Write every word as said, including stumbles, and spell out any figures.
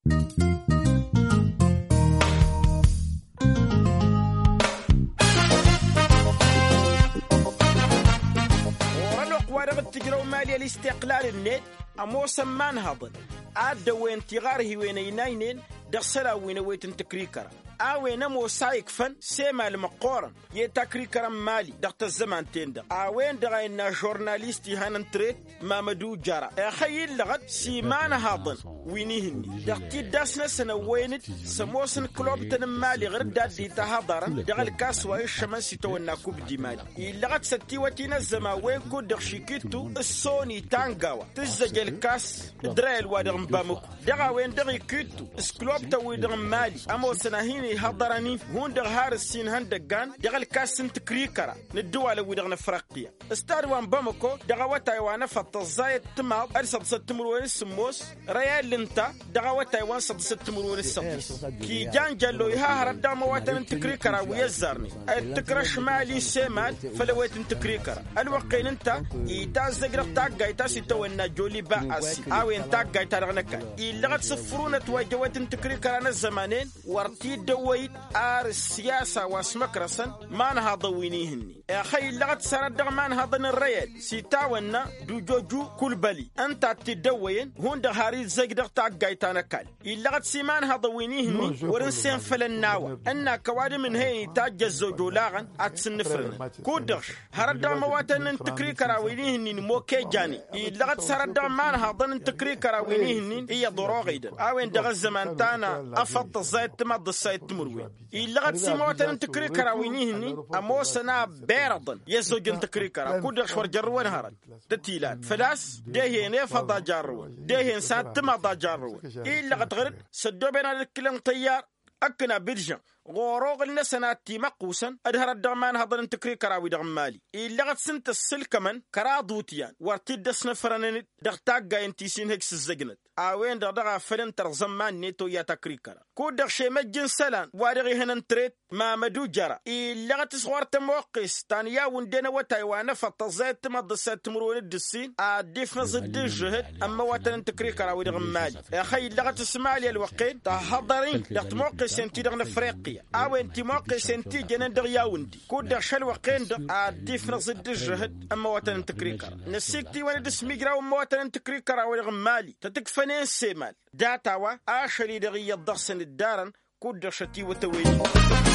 ورلق ورغت تجرو مالي الاستقلال النت أمو سمان هضن عاد وين تغاره وين يناينين دخسلا وين ويتن تكريكرا awe na mo saik fan se mal maqoran ye takri karam mali daqta zaman tenda awe ndaga na journalisti hanan tret mamadou jara e khayil lagad si man hadan winihni daqti dasna sana wenit samosan club tan mali غير دادي تهضر دغل كاس ويشمن سيتونا كوب دي مالي لغد ستي وتينا الزما وين كو دخشيكيتو السوني تانغاوا تزجل كاس دريل ودغم بامك دغا وين دغي كيتو سكلوب تو ودغم مالي امو سناهين هضرني هون دغ هارسين هندقان دغل كاسن تكريكرا ندوال ودغنا فرقية استار وان بامكو دغا وتايوان فطزايت تما ارسد ستمرون السموس ريال لنتا دغا وتايوان صد ستمرون السموس كي جان جلو يها هردا مواتن تكريكرا ويزارني التكرش مالي سيمال فلويت تكريكرا الوقين انت ايتا زغرق تاغاي تاسي تونا جولي باسي او انت تاغاي ترغنكا الا صفرونه توجوت تكريكرا الزمانين ورتي دويت ار السياسه واسمك رسن ما نهض وينيهني يا اخي لغت سرد ما نهض الريال سيتاونا دو جوجو كل بلي انت تدوين هون دهاري زغرق تاغاي تانكال الا سيمان هض وينيهني ورنسين فلناوا ان كوادم من هي تاجزو دولاغن اتسنفرن كودش هردا مواتن تكري كراوينيهني موكي جاني لغت سرد ما نهض تكري كراوينيهني هي ضروغيد او ان دغ الزمان تانا افط زيت مد السيت مروي لغت سيمواتن تكري كراوينيهني اموسنا بيرضن يزوجن تكري كرا كودش ورجرون هرد تتيلات فلاس دهين فضا جارون دهين سات ما جارون الا غتغرد سدو بين الكلام طيار أكنا برجع غوروغ النسنات تي مقوسا أدهر الدغمان هضن تكري كراوي دغم مالي إلا غد سنت السل كمان كرا دوتيان وارتد سنفرنن دغتاقا انتيسين هكس الزجنت آوين دغدغا فلن ترزمان نيتو يا تكري كرا كود دغشي مجن سلان وارغي هنن تريت ما مدو جرا إلا غد تسغوار تموقس تانيا وندين وتايوانا فتزايد تمضسات تمرون الدسين آديف نزد الجهد أما واتن تكري كراوي دغم مالي يا خي إلا غد تسمالي الوقين تهضرين دغتموقس سنتي دغنا فريقيا او انتي موقع سنتي جنان دغ ياوندي كود شل وقين دغ اديف نصد الجهد اما وطن تكريكر نسيكتي ولد سميغرا وموطن تكريكر او مالي تتكفنين سيمال داتاوا اشري دغ يضخسن الدارن كود شتي وتويني